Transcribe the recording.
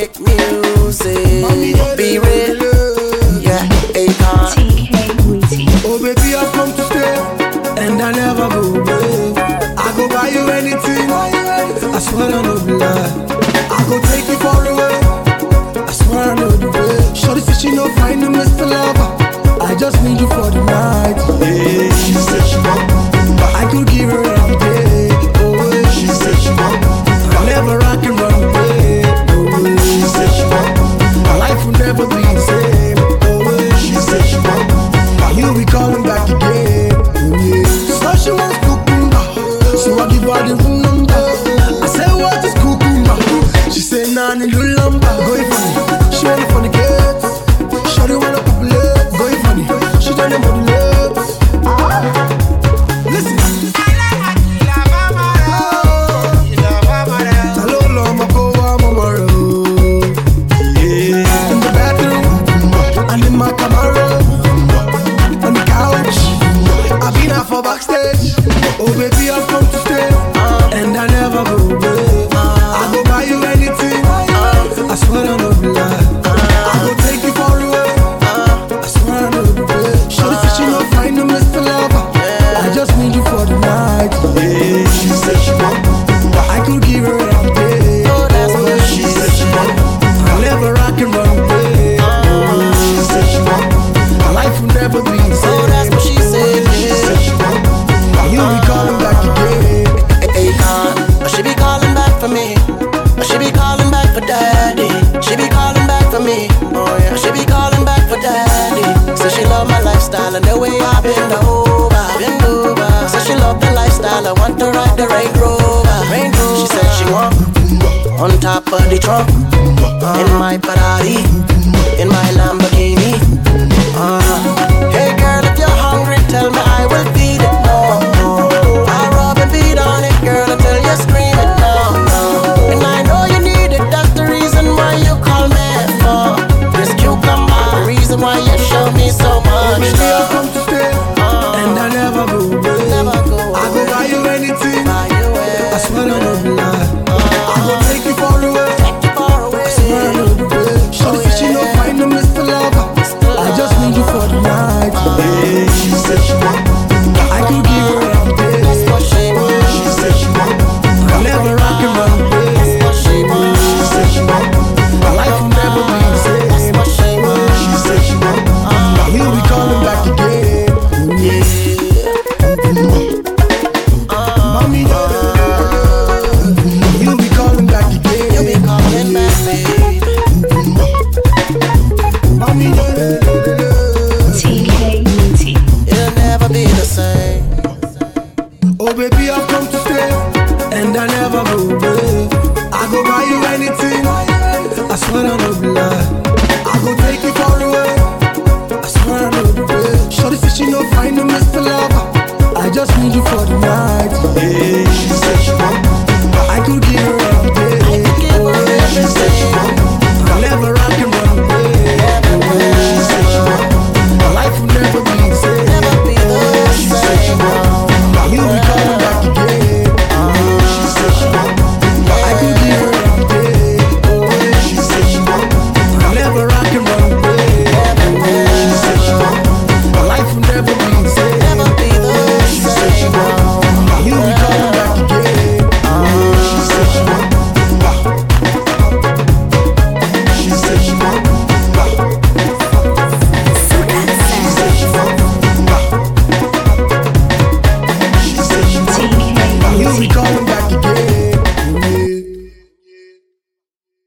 make music. Be real, yeah, Akon. Oh baby, I've come to stay, and I never go away. I go buy you anything, I swear I know the lie. I go take you far away, I swear I know the way. Shorty said she no find a Mr. Lover, I just need you for the night. Yeah, she said she want, I could give her every day. Oh, she said she want, never I can run away. Oh, she said she want, my life will never be the same. Oh, she said she want, you'll be calling back again. Oh, yeah. So she wants cucumber, so I give her the room number. I said, what is cucumber? She said, Nani Lulamba. Going funny, she wanna funny kids. Shawty wanna couple it. Going funny, she done them on the lips. Listen. In the bathroom, and in my Camaro, on the couch, I've been out for backstage. Oh baby, I've come to stay, and I never go away. I go buy you anything, I swear I know the lie. I go take you far away, I swear I know the way. Shorty said she no find a Mr. Lover, I just need you for the night. Yeah, she said she want, I could give her every day. Oh, that's what she said she want, whenever I can run away. She said she want, my life will never be the same. Oh, that's what she said. She said she want, you'll be calling back again. Akon, she be calling back for me. She be calling back for daddy. She be calling back for me. Oh yeah, she be calling back for daddy. So she love my lifestyle and the way I bend over, bend over. So she love the lifestyle. I want to ride the Range Rover, Range Rover. She said she want on top of the trunk, in my Ferrari, in my Lamborghini. Hey girl, if you're hungry, tell me I will feed it. No, I rub and beat on it, girl, until you scream it. No, and I know you need it. That's the reason why you call me for this cucumber. The reason why you show me so much Baby, I've love. come to stay, and I never go away. Never go I go away. buy you anything, Buy you I swear I know everything. the lie. I go take you far away, Take you far away. I swear I know the way. Shorty said she no find a Mr. Lover, I just need you for the night. Yeah, she said she want, I could give her every day. That's what she wants. She said she want, whenever I can run away. That's what she wants. She said she want, my life will never be the same. That's what she wants. She said she want, you'll be calling back again. Yeah. Mommy, you'll be calling back again. You be calling back, babe. Mommy, It'll never be the same. oh baby, I've come to stay, and I never go away. I go buy you anything, I swear I know the lie. I go take you far away, I swear I know the way. Shorty said she no find a Mr. Lover, I just need you for the night. Yeah, she said she want, I could give her every day. I could give her everything. Whenever I can run away. She said she want, my life will never be the same. Never be the She said she same. want, you'll be calling back again. She said she want, I could give her every day. She said she want, whenever I can run away. She said she want, my life will never be the same. Never be the She said she want, you'll be calling back again. She said she want, she said she want, she said she want, she said she want, you'll be calling